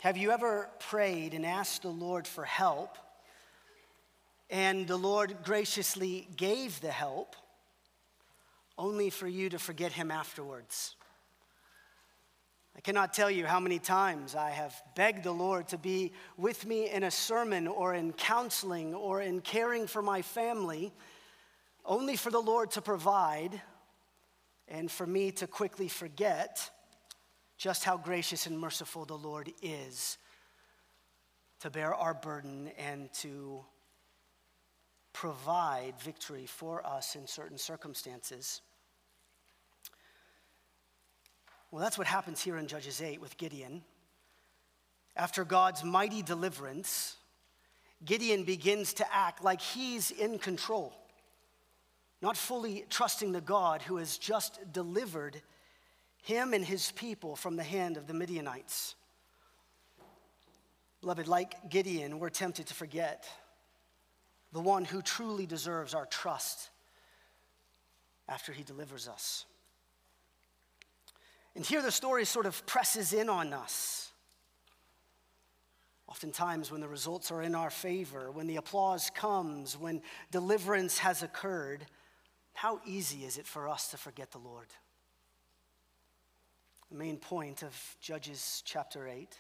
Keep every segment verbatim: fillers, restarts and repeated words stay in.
Have you ever prayed and asked the Lord for help, and the Lord graciously gave the help, only for you to forget him afterwards? I cannot tell you how many times I have begged the Lord to be with me in a sermon or in counseling or in caring for my family, only for the Lord to provide and for me to quickly forget just how gracious and merciful the Lord is to bear our burden and to provide victory for us in certain circumstances. Well, that's what happens here in Judges eight with Gideon. After God's mighty deliverance, Gideon begins to act like he's in control, not fully trusting the God who has just delivered him and his people from the hand of the Midianites. Beloved, like Gideon, we're tempted to forget the one who truly deserves our trust after he delivers us. And here the story sort of presses in on us. Oftentimes when the results are in our favor, when the applause comes, when deliverance has occurred, how easy is it for us to forget the Lord? The main point of Judges chapter eight.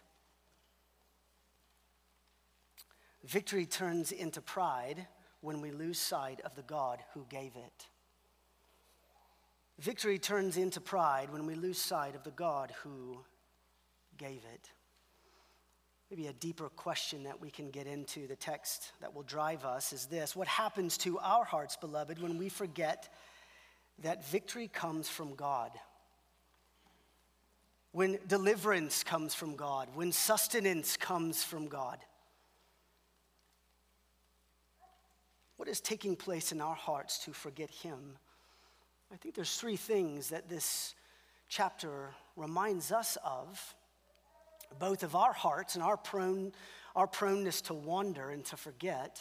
Victory turns into pride when we lose sight of the God who gave it. Victory turns into pride when we lose sight of the God who gave it. Maybe a deeper question that we can get into, the text that will drive us, is this: what happens to our hearts, beloved, when we forget that victory comes from God? When deliverance comes from God, when sustenance comes from God? What is taking place in our hearts to forget him? I think there's three things that this chapter reminds us of, both of our hearts and our prone, our proneness to wander and to forget,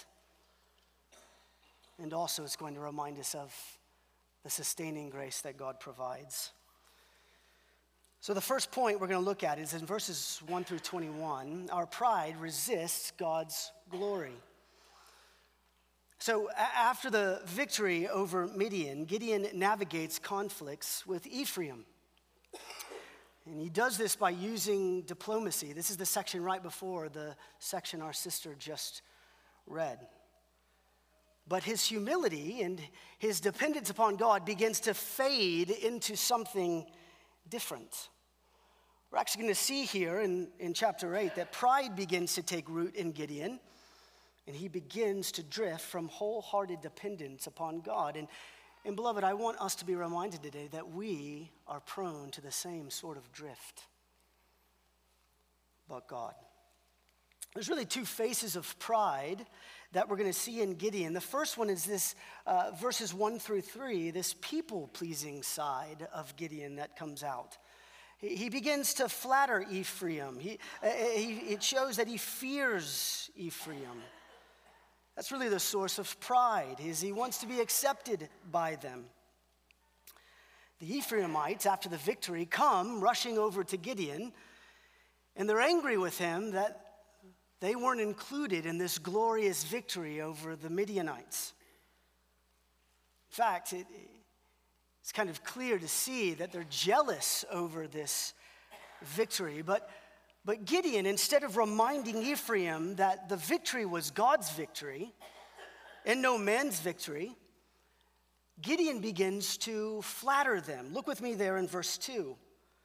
and also it's going to remind us of the sustaining grace that God provides. So the first point we're going to look at is in verses one through twenty-one. Our pride resists God's glory. So after the victory over Midian, Gideon navigates conflicts with Ephraim. And he does this by using diplomacy. This is the section right before the section our sister just read. But his humility and his dependence upon God begins to fade into something different. We're actually going to see here in, in chapter eight that pride begins to take root in Gideon. And he begins to drift from wholehearted dependence upon God. And, and beloved, I want us to be reminded today that we are prone to the same sort of drift. But God. There's really two faces of pride that we're going to see in Gideon. The first one is this, uh, verses one through three, this people-pleasing side of Gideon that comes out. He, he begins to flatter Ephraim. He, uh, he, it shows that he fears Ephraim. That's really the source of pride, is he wants to be accepted by them. The Ephraimites, after the victory, come rushing over to Gideon, and they're angry with him that they weren't included in this glorious victory over the Midianites. In fact, it, it's kind of clear to see that they're jealous over this victory, but But Gideon, instead of reminding Ephraim that the victory was God's victory and no man's victory, Gideon begins to flatter them. Look with me there in verse two.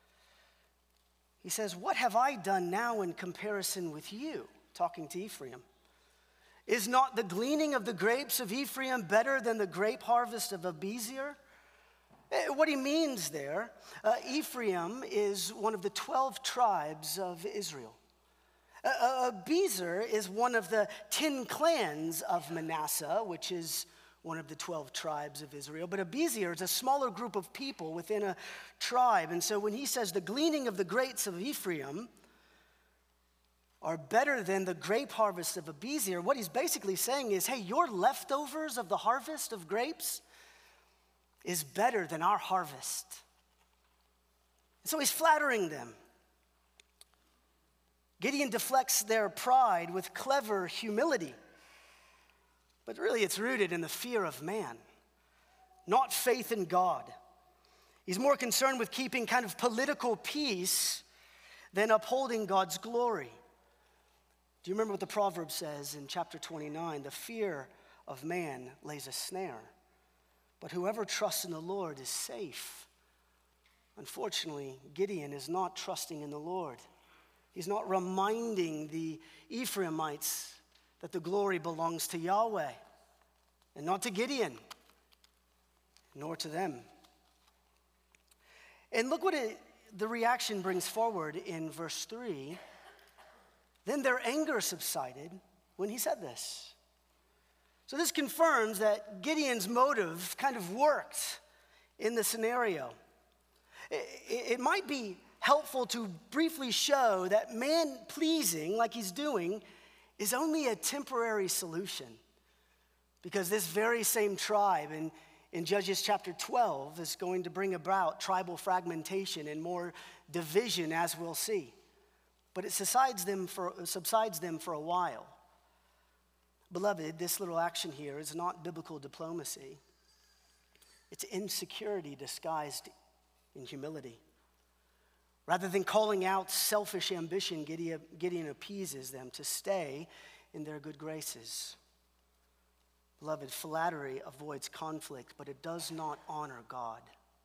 He says, "What have I done now in comparison with you?" Talking to Ephraim. "Is not the gleaning of the grapes of Ephraim better than the grape harvest of Abiezer?" What he means there, uh, Ephraim is one of the twelve tribes of Israel. Uh, Abiezer is one of the ten clans of Manasseh, which is one of the twelve tribes of Israel. But Abiezer is a smaller group of people within a tribe. And so when he says the gleaning of the grapes of Ephraim are better than the grape harvest of Abiezer, what he's basically saying is, hey, your leftovers of the harvest of grapes is better than our harvest. And so he's flattering them. Gideon deflects their pride with clever humility. But really, it's rooted in the fear of man, not faith in God. He's more concerned with keeping kind of political peace than upholding God's glory. Do you remember what the proverb says in chapter twenty-nine? The fear of man lays a snare, but whoever trusts in the Lord is safe. Unfortunately, Gideon is not trusting in the Lord. He's not reminding the Ephraimites that the glory belongs to Yahweh and not to Gideon, nor to them. And look what it, the reaction brings forward in verse three. Then their anger subsided when he said this. So this confirms that Gideon's motive kind of worked in the scenario. It, it might be helpful to briefly show that man-pleasing, like he's doing, is only a temporary solution. Because this very same tribe in, in Judges chapter twelve is going to bring about tribal fragmentation and more division, as we'll see. But it subsides them for, subsides them for a while. Beloved, this little action here is not biblical diplomacy. It's insecurity disguised in humility. Rather than calling out selfish ambition, Gideon, Gideon appeases them to stay in their good graces. Beloved, flattery avoids conflict, but it does not honor God.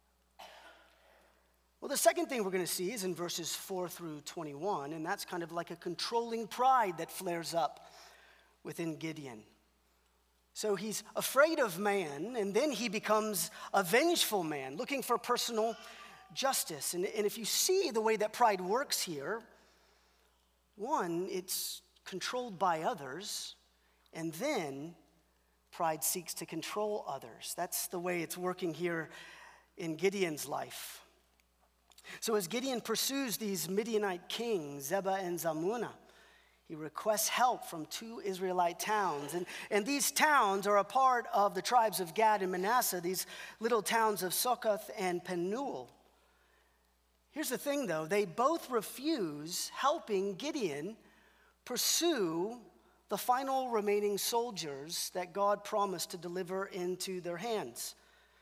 Well, the second thing we're going to see is in verses four through twenty-one, and that's kind of like a controlling pride that flares up within Gideon. So he's afraid of man, and then he becomes a vengeful man, looking for personal justice. And, and if you see the way that pride works here, one, it's controlled by others, and then pride seeks to control others. That's the way it's working here in Gideon's life. So as Gideon pursues these Midianite kings, Zebah and Zalmunna, he requests help from two Israelite towns. And, and these towns are a part of the tribes of Gad and Manasseh, these little towns of Succoth and Penuel. Here's the thing, though. They both refuse helping Gideon pursue the final remaining soldiers that God promised to deliver into their hands.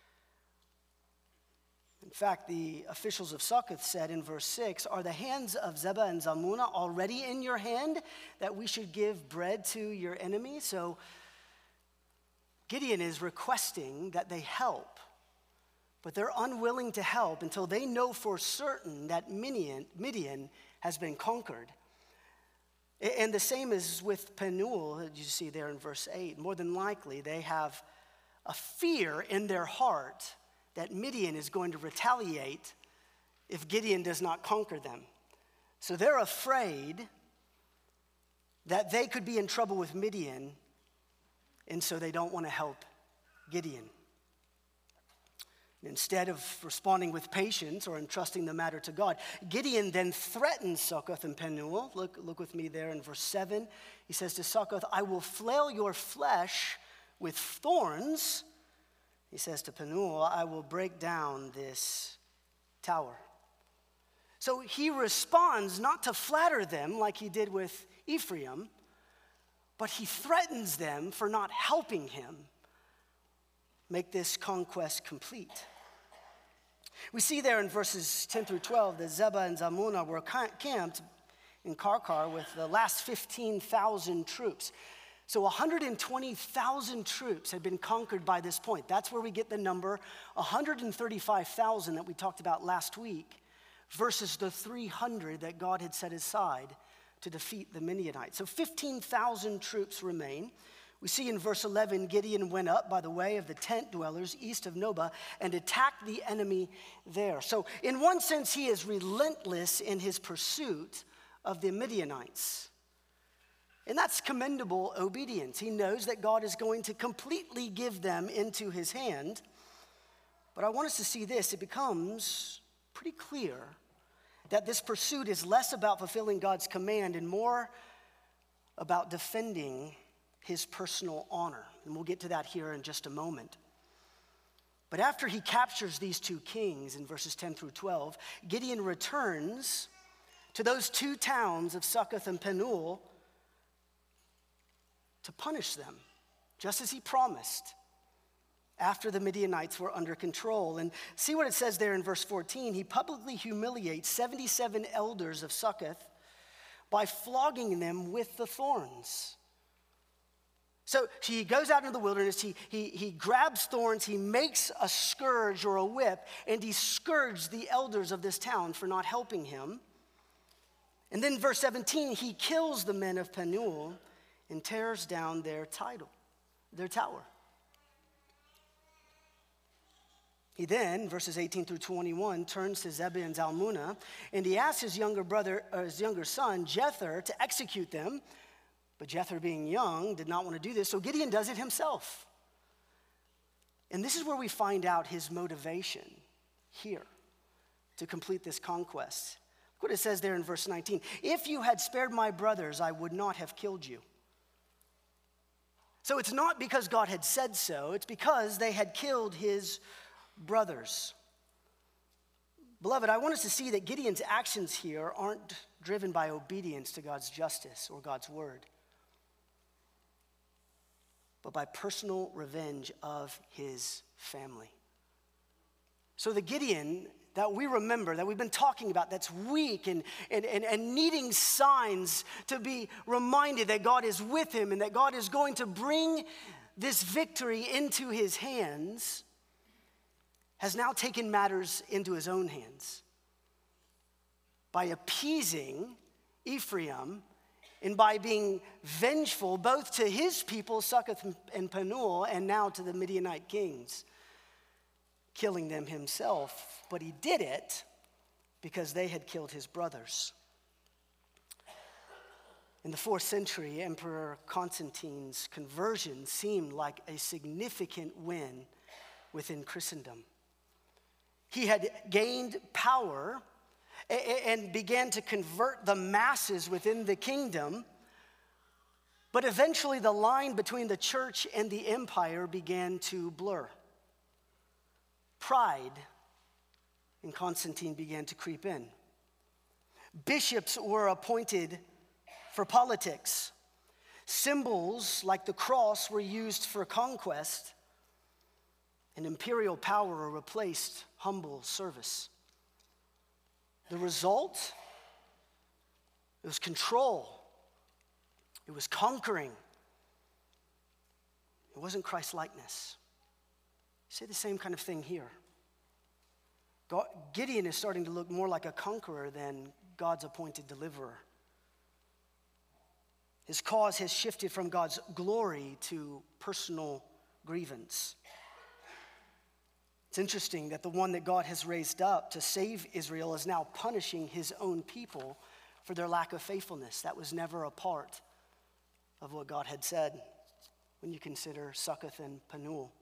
In fact, the officials of Succoth said in verse six, "Are the hands of Zebah and Zalmunna already in your hand that we should give bread to your enemy?" So Gideon is requesting that they help, but they're unwilling to help until they know for certain that Midian, Midian has been conquered. And the same is with Penuel, that you see there in verse eight. More than likely, they have a fear in their heart that Midian is going to retaliate if Gideon does not conquer them. So they're afraid that they could be in trouble with Midian, and so they don't want to help Gideon. Instead of responding with patience or entrusting the matter to God, Gideon then threatens Succoth and Penuel. Look, look with me there in verse seven. He says to Succoth, "I will flail your flesh with thorns." He says to Penuel, "I will break down this tower." So he responds not to flatter them like he did with Ephraim, but he threatens them for not helping him make this conquest complete. We see there in verses ten through twelve that Zebah and Zalmunna were camped in Karkar with the last fifteen thousand troops. So one hundred twenty thousand troops had been conquered by this point. That's where we get the number one hundred thirty-five thousand that we talked about last week versus the three hundred that God had set aside to defeat the Midianites. So fifteen thousand troops remain. We see in verse eleven, Gideon went up by the way of the tent dwellers east of Nobah and attacked the enemy there. So in one sense, he is relentless in his pursuit of the Midianites. And that's commendable obedience. He knows that God is going to completely give them into his hand. But I want us to see this. It becomes pretty clear that this pursuit is less about fulfilling God's command and more about defending his personal honor. And we'll get to that here in just a moment. But after he captures these two kings in verses ten through twelve, Gideon returns to those two towns of Succoth and Penuel to punish them, just as he promised, after the Midianites were under control. And see what it says there in verse fourteen. He publicly humiliates seventy-seven elders of Succoth by flogging them with the thorns. So he goes out into the wilderness, he, he, he grabs thorns, he makes a scourge or a whip, and he scourged the elders of this town for not helping him. And then verse seventeen, he kills the men of Penuel and tears down their title, their tower. He then, verses eighteen through twenty-one, turns to Zebah and Zalmunna, and he asks his younger brother, or his younger son, Jether, to execute them. But Jether, being young, did not want to do this, so Gideon does it himself. And this is where we find out his motivation here to complete this conquest. Look what it says there in verse nineteen. If you had spared my brothers, I would not have killed you. So it's not because God had said so, it's because they had killed his brothers. Beloved, I want us to see that Gideon's actions here aren't driven by obedience to God's justice or God's word, but by personal revenge of his family. So the Gideon that we remember, that we've been talking about, that's weak and, and, and, and needing signs to be reminded that God is with him and that God is going to bring this victory into his hands, has now taken matters into his own hands by appeasing Ephraim and by being vengeful both to his people, Succoth and Penuel, and now to the Midianite kings, killing them himself. But he did it because they had killed his brothers. In the fourth century, Emperor Constantine's conversion seemed like a significant win within Christendom. He had gained power and began to convert the masses within the kingdom, but eventually the line between the church and the empire began to blur. Pride in Constantine began to creep in. Bishops were appointed for politics. Symbols like the cross were used for conquest, and imperial power replaced humble service. The result, it was control. It was conquering. It wasn't Christ-likeness. Say the same kind of thing here. God, Gideon is starting to look more like a conqueror than God's appointed deliverer. His cause has shifted from God's glory to personal grievance. It's interesting that the one that God has raised up to save Israel is now punishing his own people for their lack of faithfulness. That was never a part of what God had said when you consider Succoth and Penuel.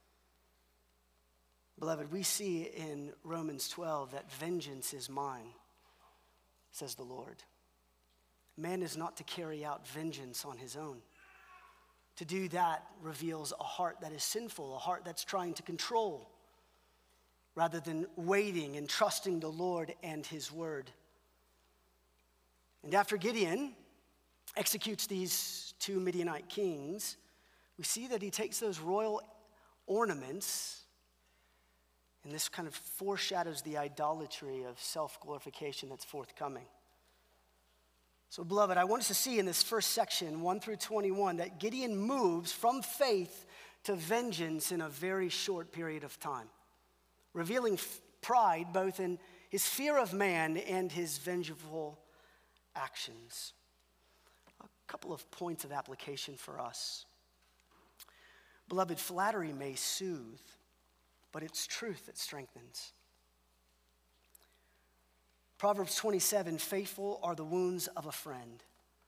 Beloved, we see in Romans twelve that vengeance is mine, says the Lord. Man is not to carry out vengeance on his own. To do that reveals a heart that is sinful, a heart that's trying to control, rather than waiting and trusting the Lord and his word. And after Gideon executes these two Midianite kings, we see that he takes those royal ornaments, and this kind of foreshadows the idolatry of self-glorification that's forthcoming. So, beloved, I want us to see in this first section, one through twenty-one, that Gideon moves from faith to vengeance in a very short period of time, revealing f- pride both in his fear of man and his vengeful actions. A couple of points of application for us. Beloved, flattery may soothe, but it's truth that strengthens. Proverbs twenty-seven, faithful are the wounds of a friend.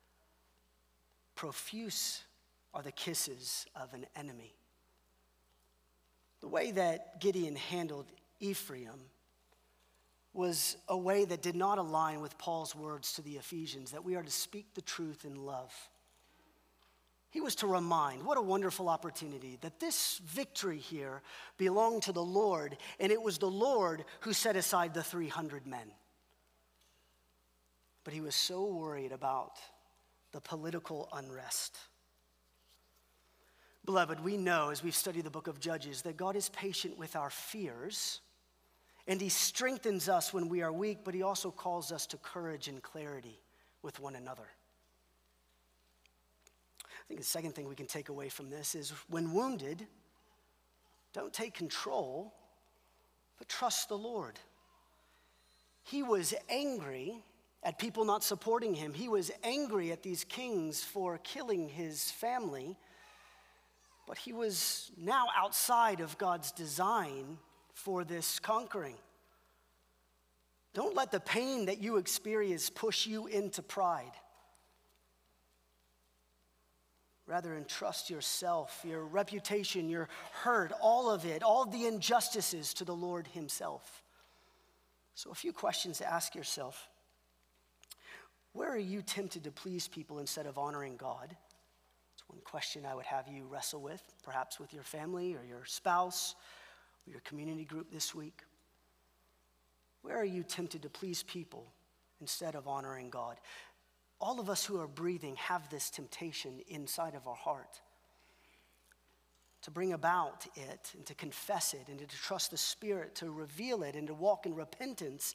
Profuse are the kisses of an enemy. The way that Gideon handled Ephraim was a way that did not align with Paul's words to the Ephesians, that we are to speak the truth in love. He was to remind, what a wonderful opportunity, that this victory here belonged to the Lord, and it was the Lord who set aside the three hundred men. but he was so worried about the political unrest. Beloved, we know as we've studied the book of Judges that God is patient with our fears, and he strengthens us when we are weak, but he also calls us to courage and clarity with one another. I think the second thing we can take away from this is when wounded, don't take control, but trust the Lord. He was angry at people not supporting him. He was angry at these kings for killing his family, but he was now outside of God's design for this conquering. Don't let the pain that you experience push you into pride. Rather, entrust yourself, your reputation, your hurt, all of it, all of the injustices to the Lord himself. So a few questions to ask yourself. Where are you tempted to please people instead of honoring God? That's one question I would have you wrestle with, perhaps with your family or your spouse or your community group this week. Where are you tempted to please people instead of honoring God? All of us who are breathing have this temptation inside of our heart to bring about it and to confess it and to trust the Spirit to reveal it and to walk in repentance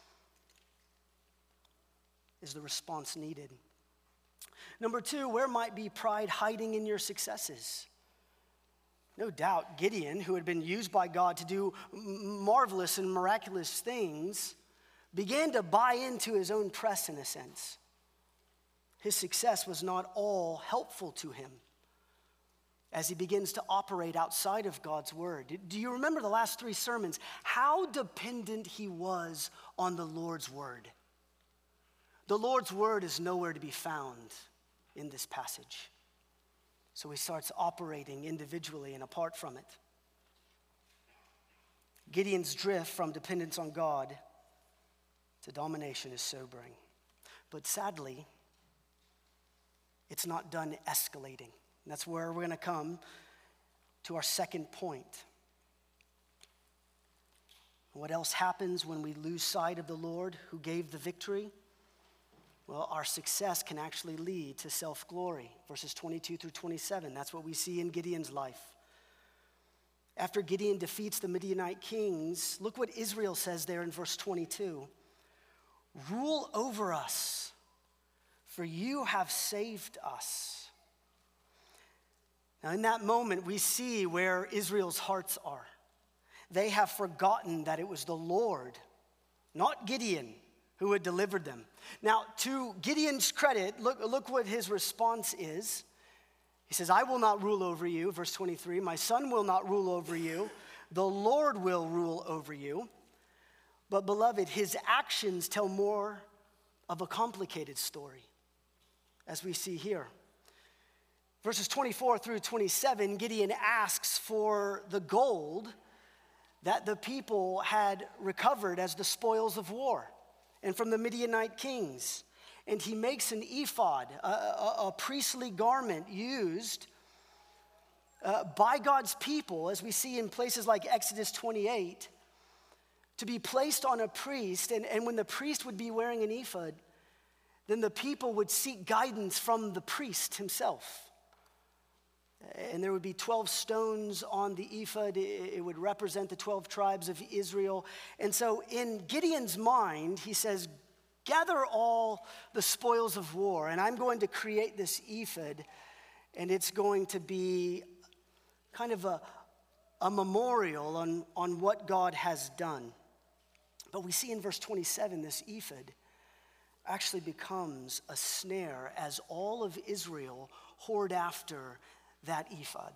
is the response needed. Number two, where might be pride hiding in your successes? No doubt Gideon, who had been used by God to do marvelous and miraculous things, began to buy into his own press in a sense. His success was not all helpful to him as he begins to operate outside of God's word. Do you remember the last three sermons? How dependent he was on the Lord's word. The Lord's word is nowhere to be found in this passage. So he starts operating individually and apart from it. Gideon's drift from dependence on God to domination is sobering. But sadly, it's not done escalating. And that's where we're going to come to our second point. What else happens when we lose sight of the Lord who gave the victory? Well, our success can actually lead to self-glory. Verses twenty-two through twenty-seven, that's what we see in Gideon's life. After Gideon defeats the Midianite kings, look what Israel says there in verse twenty-two. Rule over us, for you have saved us. Now, in that moment, we see where Israel's hearts are. They have forgotten that it was the Lord, not Gideon, who had delivered them. Now, to Gideon's credit, look, look what his response is. He says, I will not rule over you, verse twenty-three. My son will not rule over you. The Lord will rule over you. But beloved, his actions tell more of a complicated story, as we see here. Verses twenty-four through twenty-seven, Gideon asks for the gold that the people had recovered as the spoils of war and from the Midianite kings. And he makes an ephod, a, a, a priestly garment used uh, by God's people, as we see in places like Exodus twenty-eight, to be placed on a priest. And, and when the priest would be wearing an ephod, then the people would seek guidance from the priest himself. And there would be twelve stones on the ephod. It would represent the twelve tribes of Israel. And so in Gideon's mind, he says, gather all the spoils of war, and I'm going to create this ephod, and it's going to be kind of a, a memorial on, on what God has done. But we see in verse twenty-seven, this ephod actually becomes a snare as all of Israel hoard after that ephod.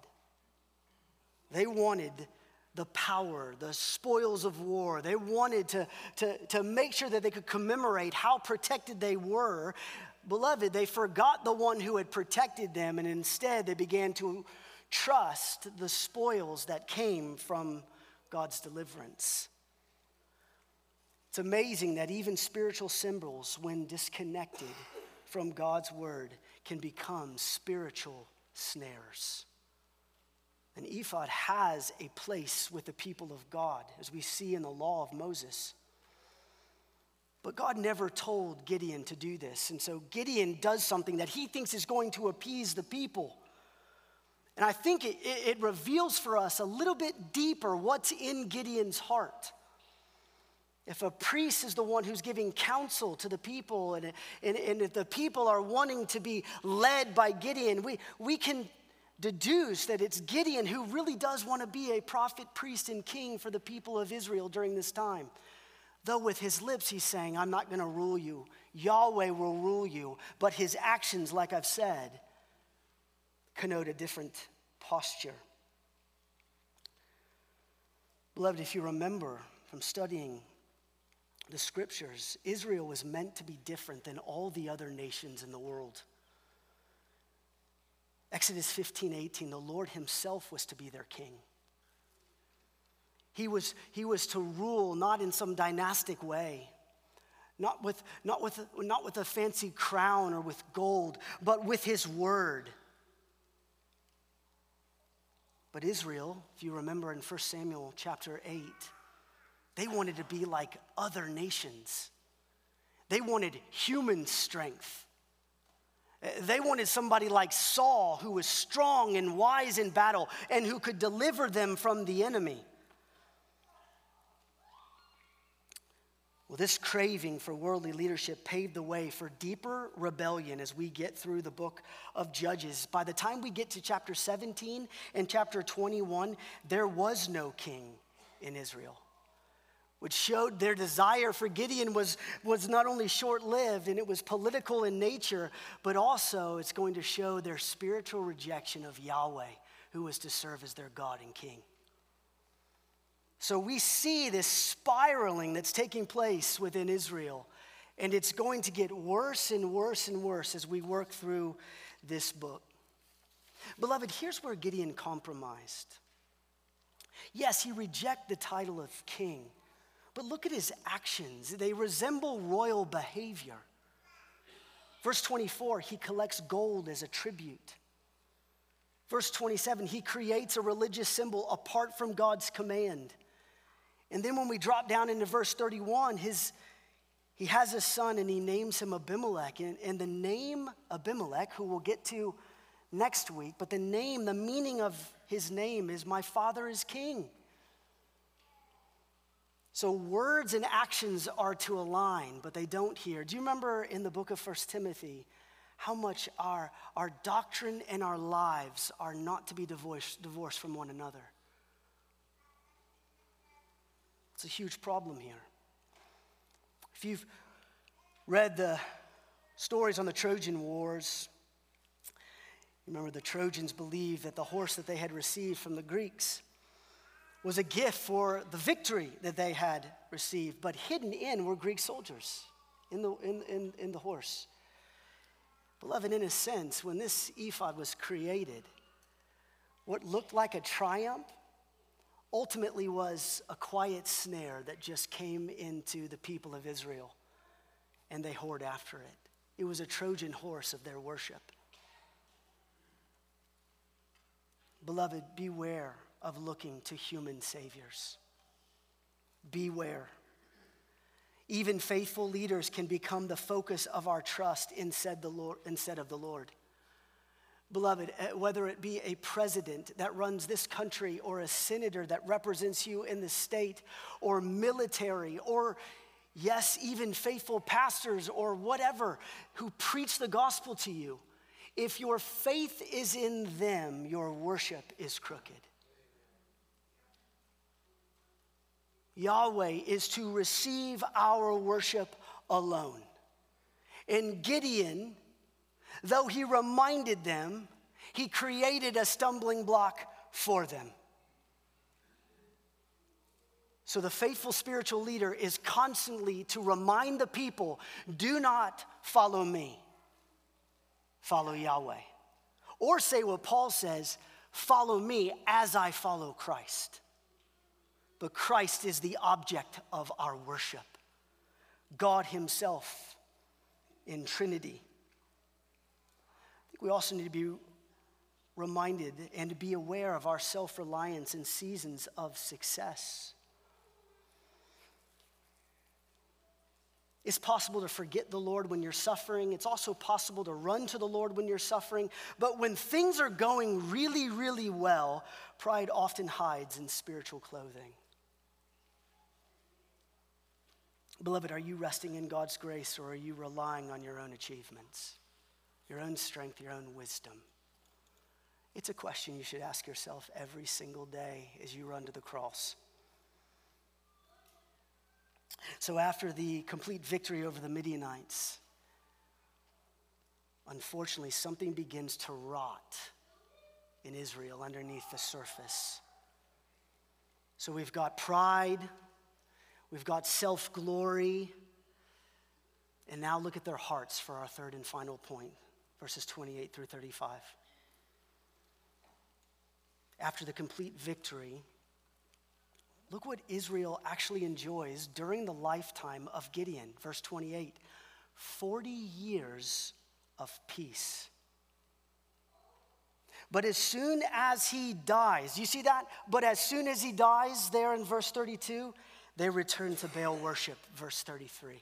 They wanted the power, the spoils of war. They wanted to, to, to make sure that they could commemorate how protected they were. Beloved, they forgot the one who had protected them, and instead they began to trust the spoils that came from God's deliverance. It's amazing that even spiritual symbols, when disconnected from God's word, can become spiritual snares. An ephod has a place with the people of God, as we see in the law of Moses. But God never told Gideon to do this. And so Gideon does something that he thinks is going to appease the people. And I think it, it, it reveals for us a little bit deeper what's in Gideon's heart. If a priest is the one who's giving counsel to the people, and, and, and if the people are wanting to be led by Gideon, we, we can deduce that it's Gideon who really does want to be a prophet, priest, and king for the people of Israel during this time. Though with his lips he's saying, I'm not going to rule you. Yahweh will rule you. But his actions, like I've said, connote a different posture. Beloved, if you remember from studying the scriptures, Israel was meant to be different than all the other nations in the world. Exodus fifteen eighteen, the Lord himself was to be their king. He was, he was to rule not in some dynastic way, not with, not, with, not with a fancy crown or with gold, but with his word. But Israel, if you remember in First Samuel chapter eight, they wanted to be like other nations. They wanted human strength. They wanted somebody like Saul, who was strong and wise in battle and who could deliver them from the enemy. Well, this craving for worldly leadership paved the way for deeper rebellion as we get through the book of Judges. By the time we get to chapter seventeen and chapter twenty-one, there was no king in Israel, which showed their desire for Gideon was, was not only short-lived and it was political in nature, but also it's going to show their spiritual rejection of Yahweh, who was to serve as their God and king. So we see this spiraling that's taking place within Israel, and it's going to get worse and worse and worse as we work through this book. Beloved, here's where Gideon compromised. Yes, he rejected the title of king, but look at his actions. They resemble royal behavior. Verse twenty-four, he collects gold as a tribute. Verse twenty-seven, he creates a religious symbol apart from God's command. And then when we drop down into verse thirty-one, his, he has a son and he names him Abimelech. And, and the name Abimelech, who we'll get to next week, but the name, the meaning of his name is my father is king. So words and actions are to align, but they don't here. Do you remember in the book of First Timothy how much our, our doctrine and our lives are not to be divorced, divorced from one another? It's a huge problem here. If you've read the stories on the Trojan Wars, remember the Trojans believed that the horse that they had received from the Greeks was a gift for the victory that they had received, but hidden in were Greek soldiers in the, in, in, in the horse. Beloved, in a sense, when this ephod was created, what looked like a triumph ultimately was a quiet snare that just came into the people of Israel, and they whored after it. It was a Trojan horse of their worship. Beloved, beware of looking to human saviors. Beware. Even faithful leaders can become the focus of our trust instead the Lord, instead of the Lord. Beloved, whether it be a president that runs this country or a senator that represents you in the state or military or, yes, even faithful pastors or whatever who preach the gospel to you, if your faith is in them, your worship is crooked. Yahweh is to receive our worship alone. And Gideon, though he reminded them, he created a stumbling block for them. So the faithful spiritual leader is constantly to remind the people, do not follow me, follow Yahweh. Or say what Paul says, follow me as I follow Christ. But Christ is the object of our worship. God himself in Trinity. I think we also need to be reminded and to be aware of our self-reliance in seasons of success. It's possible to forget the Lord when you're suffering. It's also possible to run to the Lord when you're suffering. But when things are going really, really well, pride often hides in spiritual clothing. Beloved, are you resting in God's grace, or are you relying on your own achievements, your own strength, your own wisdom? It's a question you should ask yourself every single day as you run to the cross. So after the complete victory over the Midianites, unfortunately, something begins to rot in Israel underneath the surface. So we've got pride, we've got self-glory, and now look at their hearts for our third and final point, verses twenty-eight through thirty-five. After the complete victory, look what Israel actually enjoys during the lifetime of Gideon. Verse twenty-eight, forty years of peace. But as soon as he dies, you see that? But as soon as he dies there in verse thirty-two, they return to Baal worship, verse thirty-three.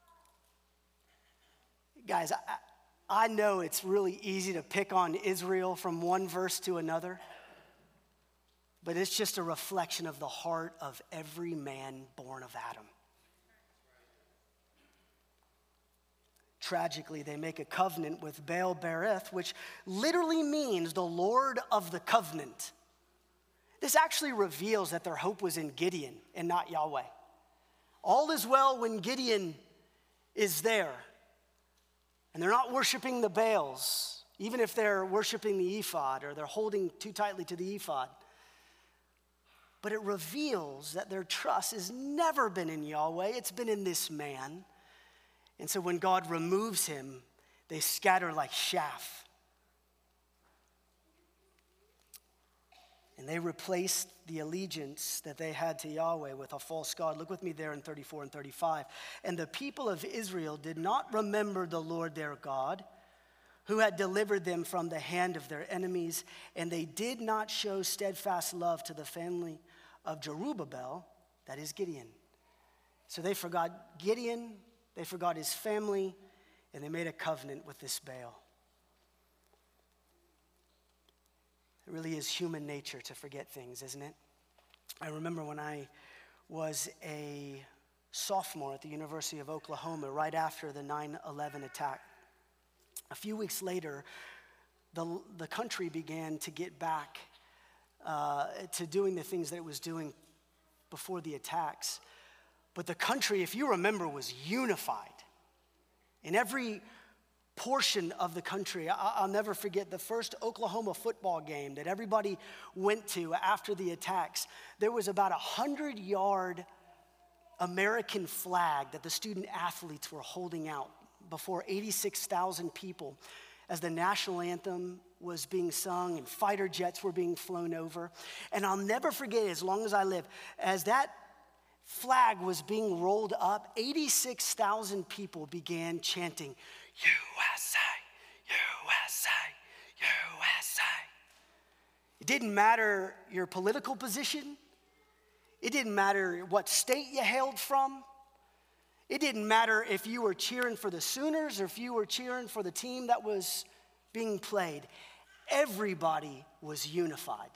Guys, I, I know it's really easy to pick on Israel from one verse to another. But it's just a reflection of the heart of every man born of Adam. Tragically, they make a covenant with Baal Berith, which literally means the Lord of the covenant. This actually reveals that their hope was in Gideon and not Yahweh. All is well when Gideon is there. And they're not worshiping the Baals, even if they're worshiping the ephod or they're holding too tightly to the ephod. But it reveals that their trust has never been in Yahweh. It's been in this man. And so when God removes him, they scatter like chaff. And they replaced the allegiance that they had to Yahweh with a false god. Look with me there in thirty-four and thirty-five. And the people of Israel did not remember the Lord their God, who had delivered them from the hand of their enemies, and they did not show steadfast love to the family of Jerubbaal, that is Gideon. So they forgot Gideon, they forgot his family, and they made a covenant with this Baal. It really is human nature to forget things, isn't it? I remember when I was a sophomore at the University of Oklahoma, right after the nine eleven attack. A few weeks later, the, the country began to get back uh, to doing the things that it was doing before the attacks. But the country, if you remember, was unified. In every portion of the country, I, I'll never forget the first Oklahoma football game that everybody went to after the attacks. There was about a hundred-yard American flag that the student athletes were holding out before eighty-six thousand people as the national anthem was being sung and fighter jets were being flown over. And I'll never forget, as long as I live, as that flag was being rolled up, eighty-six thousand people began chanting, U S A, U S A, U S A. It didn't matter your political position. It didn't matter what state you hailed from. It didn't matter if you were cheering for the Sooners or if you were cheering for the team that was being played. Everybody was unified.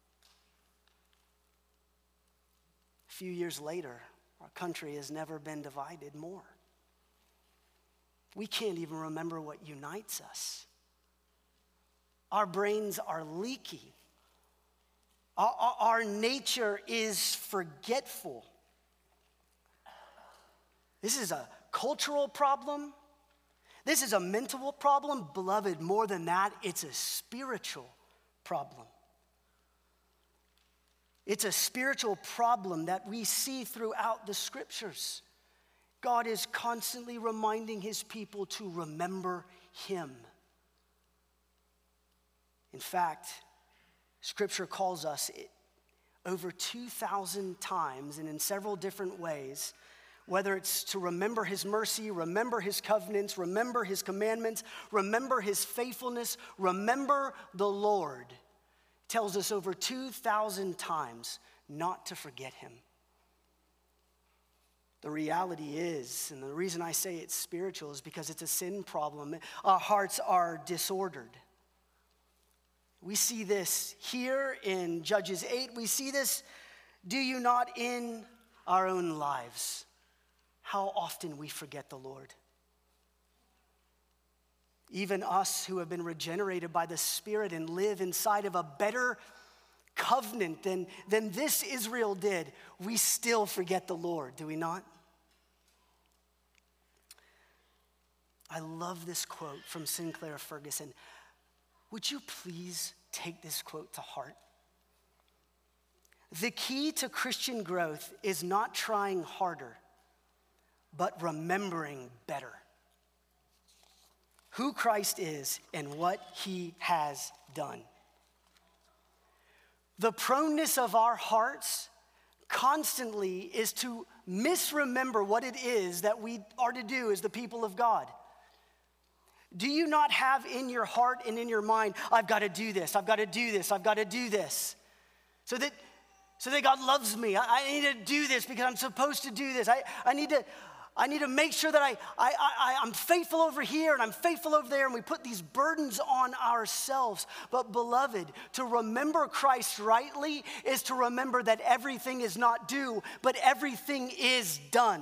A few years later, our country has never been divided more. We can't even remember what unites us. Our brains are leaky. Our, our, our nature is forgetful. This is a cultural problem. This is a mental problem. Beloved, more than that, it's a spiritual problem. It's a spiritual problem that we see throughout the scriptures. God is constantly reminding his people to remember him. In fact, scripture calls us over two thousand times and in several different ways, whether it's to remember his mercy, remember his covenants, remember his commandments, remember his faithfulness, remember the Lord. It tells us over two thousand times not to forget him. The reality is, and the reason I say it's spiritual is because it's a sin problem. Our hearts are disordered. We see this here in Judges eight. We see this, do you not, in our own lives. How often we forget the Lord. Even us who have been regenerated by the Spirit and live inside of a better covenant than, than this Israel did, we still forget the Lord, do we not? I love this quote from Sinclair Ferguson. Would you please take this quote to heart? The key to Christian growth is not trying harder, but remembering better who Christ is and what he has done. The proneness of our hearts constantly is to misremember what it is that we are to do as the people of God. Do you not have in your heart and in your mind, I've got to do this, I've got to do this, I've got to do this, so that so that God loves me. I, I need to do this because I'm supposed to do this. I, I need to I need to make sure that I, I, I, I'm faithful over here and I'm faithful over there, and we put these burdens on ourselves. But beloved, to remember Christ rightly is to remember that everything is not due, but everything is done.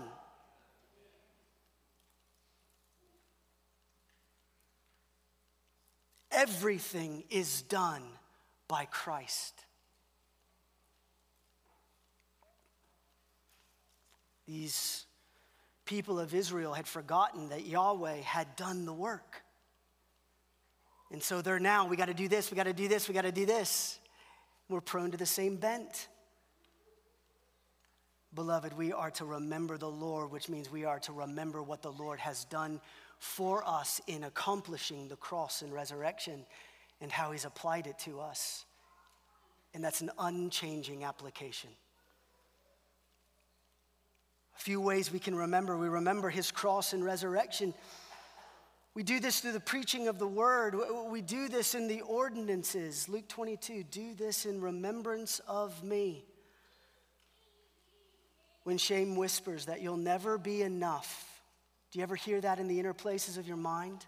Everything is done by Christ. These people of Israel had forgotten that Yahweh had done the work. And so they're now, we got to do this, we got to do this, we got to do this. We're prone to the same bent. Beloved, we are to remember the Lord, which means we are to remember what the Lord has done for us in accomplishing the cross and resurrection and how he's applied it to us. And that's an unchanging application. A few ways we can remember. We remember his cross and resurrection. We do this through the preaching of the word. We do this in the ordinances. Luke twenty-two, do this in remembrance of me. When shame whispers that you'll never be enough, do you ever hear that in the inner places of your mind?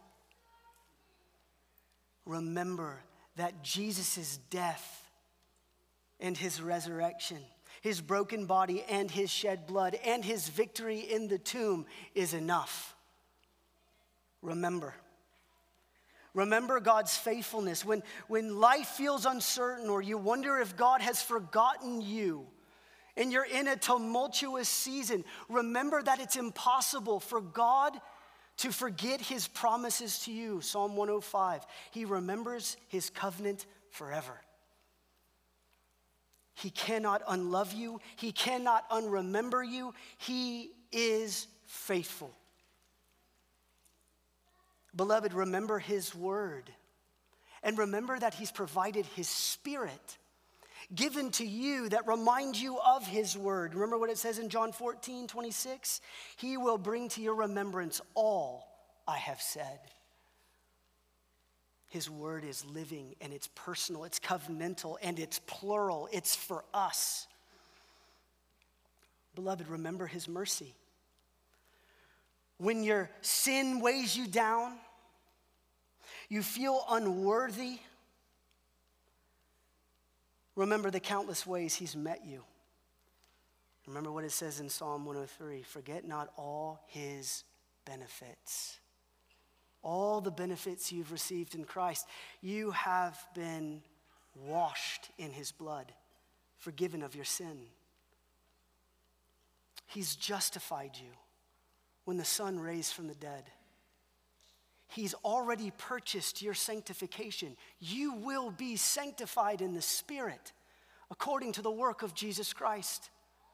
Remember that Jesus' death and his resurrection, his broken body and his shed blood and his victory in the tomb is enough. Remember. Remember God's faithfulness. When, when life feels uncertain or you wonder if God has forgotten you and you're in a tumultuous season, remember that it's impossible for God to forget his promises to you. Psalm one oh five, he remembers his covenant forever. He cannot unlove you. He cannot unremember you. He is faithful. Beloved, remember his word. And remember that he's provided his Spirit given to you that reminds you of his word. Remember what it says in John fourteen twenty-six? He will bring to your remembrance all I have said. His word is living and it's personal, it's covenantal, and it's plural. It's for us. Beloved, remember his mercy. When your sin weighs you down, you feel unworthy, remember the countless ways he's met you. Remember what it says in Psalm one oh three, forget not all his benefits. All the benefits you've received in Christ. You have been washed in his blood, forgiven of your sin. He's justified you when the Son raised from the dead. He's already purchased your sanctification. You will be sanctified in the Spirit according to the work of Jesus Christ.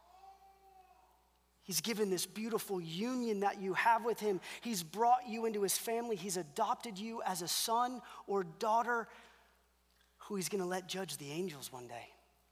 He's given this beautiful union that you have with him. He's brought you into his family. He's adopted you as a son or daughter who he's going to let judge the angels one day.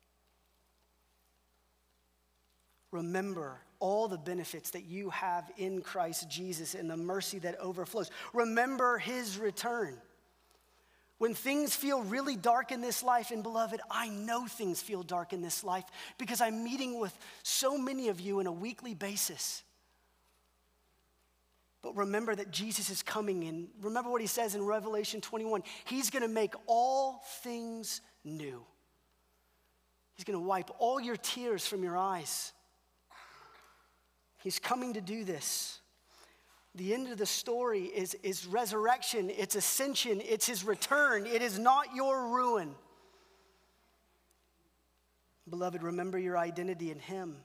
Remember all the benefits that you have in Christ Jesus and the mercy that overflows. Remember his return. When things feel really dark in this life, and beloved, I know things feel dark in this life because I'm meeting with so many of you on a weekly basis. But remember that Jesus is coming, and remember what he says in Revelation twenty-one. He's going to make all things new. He's going to wipe all your tears from your eyes. He's coming to do this. The end of the story is, is resurrection, it's ascension, it's his return. It is not your ruin. Beloved, remember your identity in him.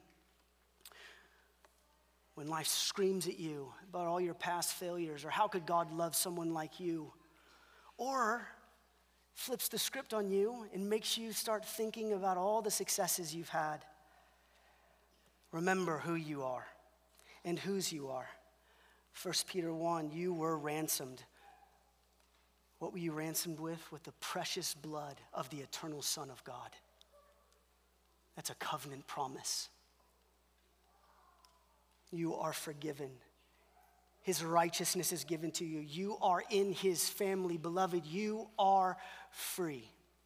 When life screams at you about all your past failures, or how could God love someone like you? Or flips the script on you and makes you start thinking about all the successes you've had. Remember who you are and whose you are. First Peter one, you were ransomed. What were you ransomed with? With the precious blood of the eternal Son of God. That's a covenant promise. You are forgiven. His righteousness is given to you. You are in his family, beloved. You are free.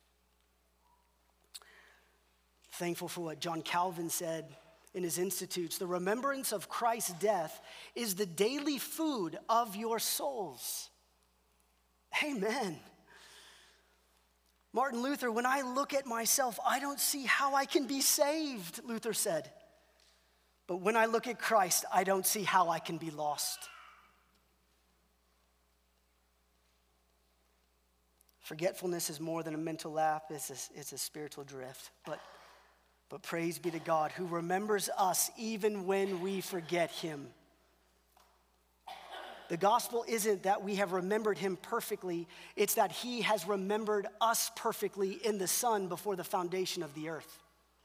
Thankful for what John Calvin said in his Institutes. The remembrance of Christ's death is the daily food of your souls. Amen. Martin Luther, when I look at myself, I don't see how I can be saved, Luther said. But when I look at Christ, I don't see how I can be lost. Forgetfulness is more than a mental lapse, it's a, it's a spiritual drift. But, but praise be to God who remembers us even when we forget him. The gospel isn't that we have remembered him perfectly, it's that he has remembered us perfectly in the Son before the foundation of the earth.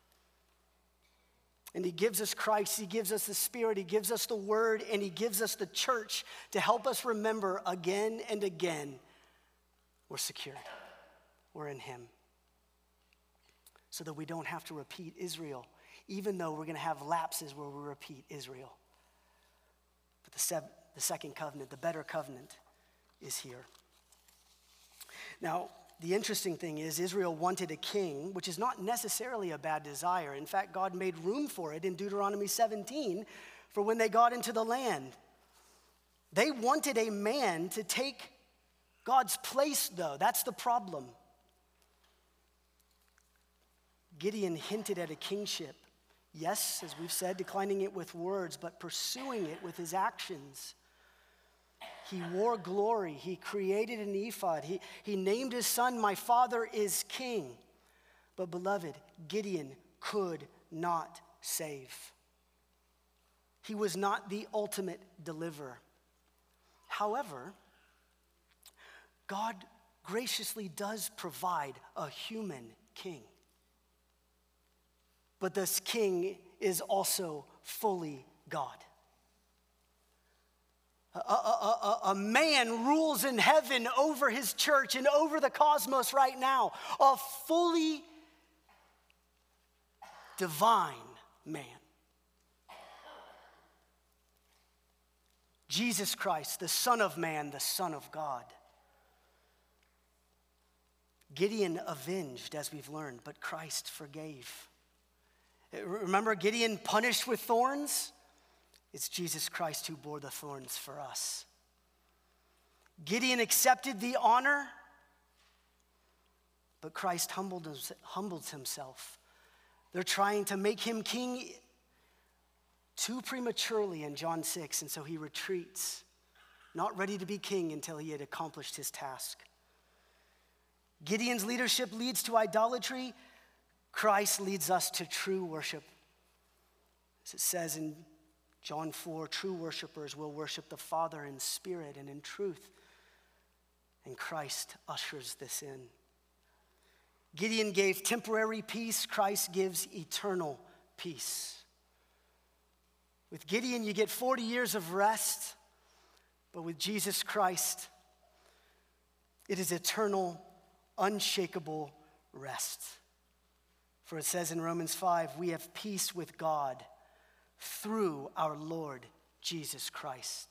And he gives us Christ, he gives us the Spirit, he gives us the Word, and he gives us the church to help us remember again and again we're secured. We're in him. So that we don't have to repeat Israel, even though we're going to have lapses where we repeat Israel. But the, sev- the second covenant, the better covenant, is here. Now, the interesting thing is Israel wanted a king, which is not necessarily a bad desire. In fact, God made room for it in Deuteronomy seventeen for when they got into the land. They wanted a man to take God's place, though. That's the problem. Gideon hinted at a kingship. Yes, as we've said, declining it with words, but pursuing it with his actions. He wore glory. He created an ephod. He, he named his son, "My father is king." But beloved, Gideon could not save. He was not the ultimate deliverer. However, God graciously does provide a human king. But this king is also fully God. A, a, a, a man rules in heaven over his church and over the cosmos right now. A fully divine man. Jesus Christ, the Son of Man, the Son of God. Gideon avenged, as we've learned, but Christ forgave. Remember Gideon punished with thorns? It's Jesus Christ who bore the thorns for us. Gideon accepted the honor, but Christ humbled, humbled himself. They're trying to make him king too prematurely in John six, and so he retreats, not ready to be king until he had accomplished his task. Gideon's leadership leads to idolatry. Christ leads us to true worship. As it says in John four, true worshipers will worship the Father in spirit and in truth. And Christ ushers this in. Gideon gave temporary peace. Christ gives eternal peace. With Gideon, you get forty years of rest. But with Jesus Christ, it is eternal, unshakable rest. For it says in Romans five, we have peace with God through our Lord Jesus Christ.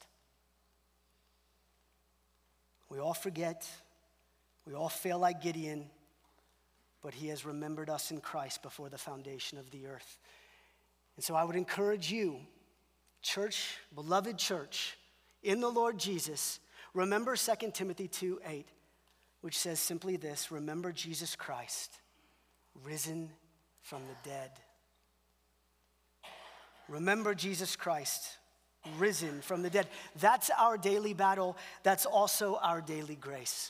We all forget, we all fail like Gideon, but he has remembered us in Christ before the foundation of the earth. And so I would encourage you, church, beloved church, in the Lord Jesus, remember Second Timothy two eight, which says simply this: remember Jesus Christ, risen from the dead. Remember Jesus Christ, risen from the dead. That's our daily battle. That's also our daily grace.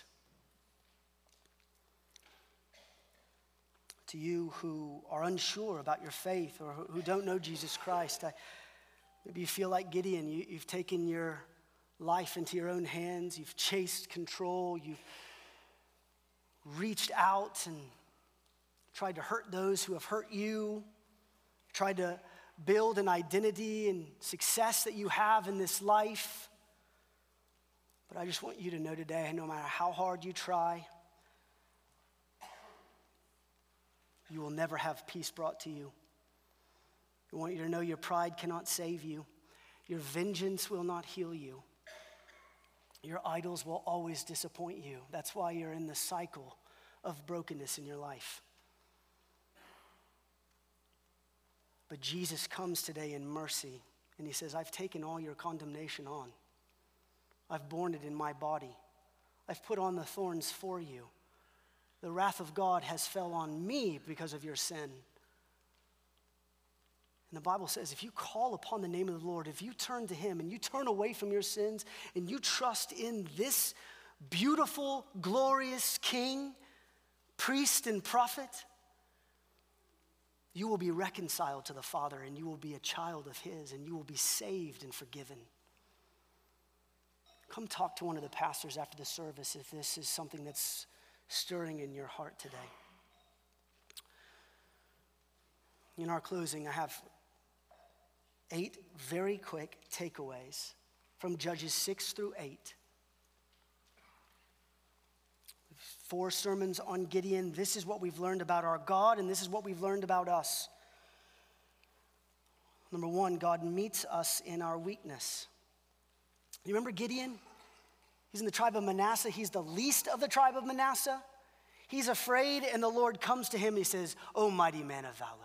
To you who are unsure about your faith or who don't know Jesus Christ, I, maybe you feel like Gideon. You, you've taken your life into your own hands. You've chased control. You've reached out and tried to hurt those who have hurt you. Tried to build an identity and success that you have in this life. But I just want you to know today, no matter how hard you try, you will never have peace brought to you. I want you to know your pride cannot save you. Your vengeance will not heal you. Your idols will always disappoint you. That's why you're in the cycle of brokenness in your life. But Jesus comes today in mercy, and he says, I've taken all your condemnation on. I've borne it in my body. I've put on the thorns for you. The wrath of God has fell on me because of your sin. And the Bible says, if you call upon the name of the Lord, if you turn to him and you turn away from your sins and you trust in this beautiful, glorious King, priest, and prophet, you will be reconciled to the Father, and you will be a child of his, and you will be saved and forgiven. Come talk to one of the pastors after the service if this is something that's stirring in your heart today. In our closing, I have eight very quick takeaways from Judges six through eight. Four sermons on Gideon. This is what we've learned about our God, and this is what we've learned about us. Number one, God meets us in our weakness. You remember Gideon? He's in the tribe of Manasseh. He's the least of the tribe of Manasseh. He's afraid, and the Lord comes to him. He says, "O mighty man of valor."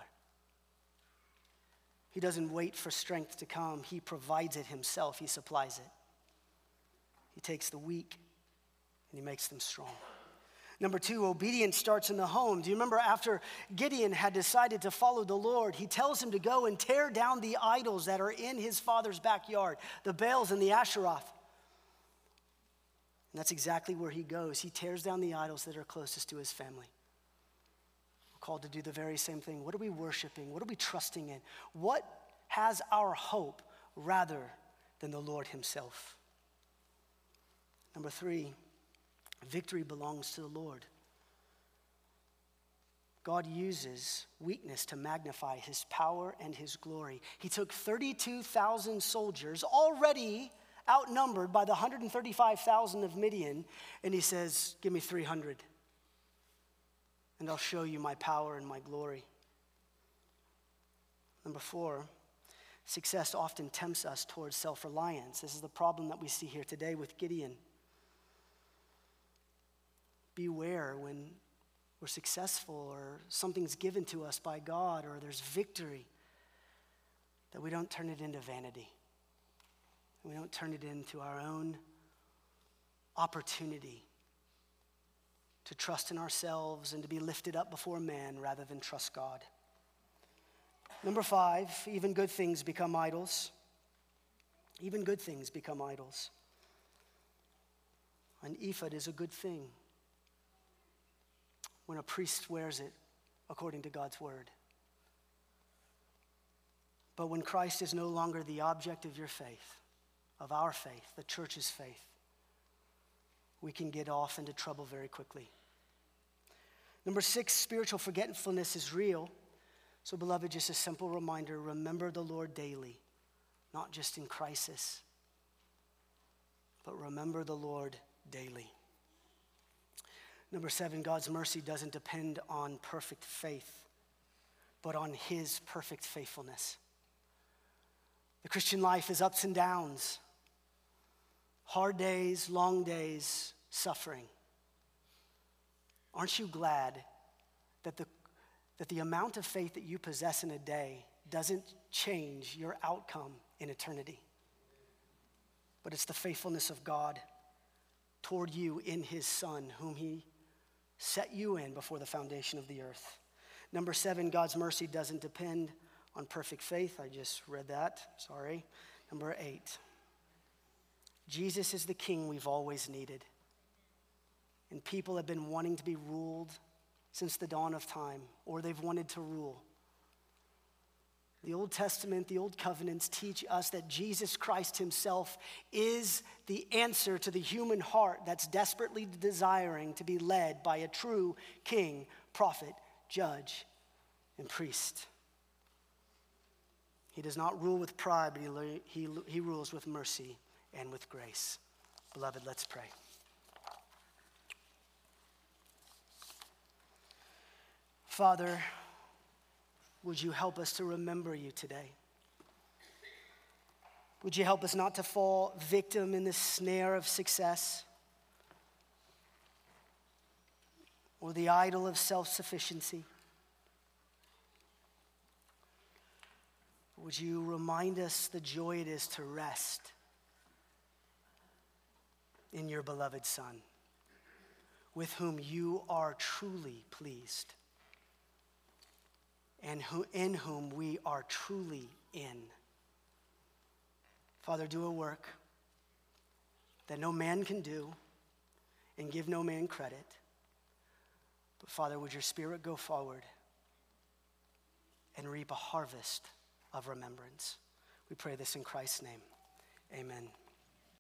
He doesn't wait for strength to come. He provides it himself. He supplies it. He takes the weak, and he makes them strong. Number two, obedience starts in the home. Do you remember after Gideon had decided to follow the Lord, he tells him to go and tear down the idols that are in his father's backyard, the Baals and the Asheroth. And that's exactly where he goes. He tears down the idols that are closest to his family. We're called to do the very same thing. What are we worshiping? What are we trusting in? What has our hope rather than the Lord himself? Number three, victory belongs to the Lord. God uses weakness to magnify his power and his glory. He took thirty-two thousand soldiers, already outnumbered by the one hundred thirty-five thousand of Midian, and he says, give me three hundred, and I'll show you my power and my glory. Number four, success often tempts us towards self-reliance. This is the problem that we see here today with Gideon. Beware when we're successful or something's given to us by God or there's victory, that we don't turn it into vanity. We don't turn it into our own opportunity to trust in ourselves and to be lifted up before man rather than trust God. Number five, even good things become idols. Even good things become idols. An ephod is a good thing when a priest wears it according to God's word. But when Christ is no longer the object of your faith, of our faith, the church's faith, we can get off into trouble very quickly. Number six, spiritual forgetfulness is real. So, beloved, just a simple reminder, remember the Lord daily, not just in crisis, but remember the Lord daily. Number seven, God's mercy doesn't depend on perfect faith, but on his perfect faithfulness. The Christian life is ups and downs, hard days, long days, suffering. Aren't you glad that the, that the amount of faith that you possess in a day doesn't change your outcome in eternity? but it's the faithfulness of God toward you in his Son, whom he set you in before the foundation of the earth. Number seven, God's mercy doesn't depend on perfect faith. I just read that, sorry. Number eight, Jesus is the king we've always needed. And people have been wanting to be ruled since the dawn of time, or they've wanted to rule. The Old Testament, the Old Covenants teach us that Jesus Christ himself is the answer to the human heart that's desperately desiring to be led by a true king, prophet, judge, and priest. He does not rule with pride, but he, he, he rules with mercy and with grace. Beloved, let's pray. Father, would you help us to remember you today? Would you help us not to fall victim in the snare of success or the idol of self-sufficiency? Would you remind us the joy it is to rest in your beloved Son, with whom you are truly pleased, and who, in whom we are truly in. Father, do a work that no man can do and give no man credit. But Father, would your Spirit go forward and reap a harvest of remembrance? We pray this in Christ's name. Amen.